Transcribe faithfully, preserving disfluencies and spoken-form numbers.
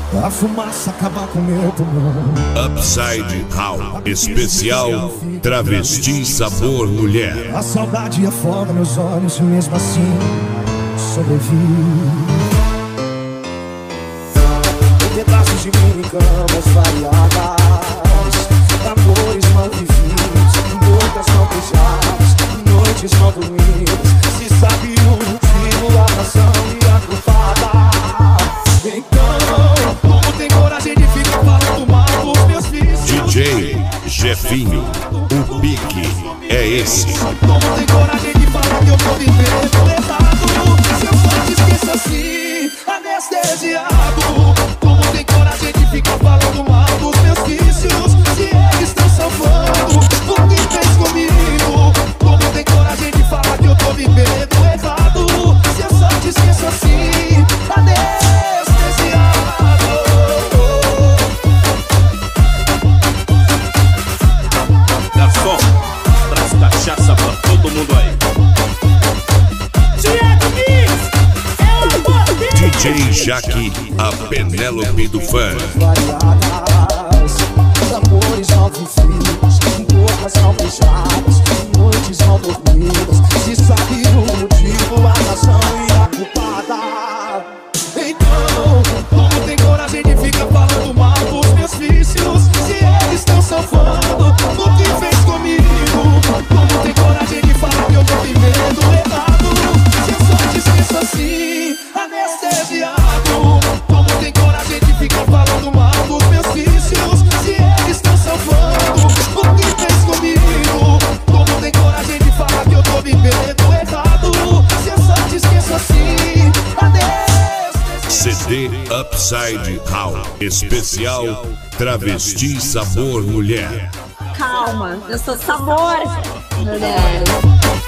A fumaça acaba com meu pulmão. Upside Down especial travesti sabor mulher. A saudade afoga meus olhos e mesmo assim sobrevivo. Em pedaços de mim em camas variadas, amores mal vividos, bocas não beijadas, noites mal dormidas. Se sabe o motivo, a razão e a culpada. Então, como tem coragem de ficar falando mal dos meus vícios? D J Jefinho, o pique é esse. Como tem coragem de falar que eu tô vivendo errado? Se eu só te esqueço assim, anestesiado. Como tem coragem de ficar falando mal dos meus vícios? Se eles estão salvando o que fez comigo. Como tem coragem de falar que eu tô vivendo errado? Se eu só te esqueço assim, anestesiado. Garçom, traz cachaça pra todo mundo aí. D J Jaque, a Penélope do fã. Variadas, amores mal vividos, bocas mal beijadas, noites mal dormidas. Se sabe o motivo, a razão e a culpada. Então, como tem coragem de ficar falando mal dos meus vícios? Se eles estão salvando o que fez comigo. Como tem coragem de falar que eu tô vivendo errado? Se eu só te esqueço assim, anestesiado. Como tem coragem de ficar falando mal dos meus vícios? Se eles estão salvando o que fez comigo. Como tem coragem de falar que eu tô vivendo errado? Se eu só te esqueço assim, anestesiado. C D Upside Down especial travesti sabor mulher. Calma, eu sou sabor mulher.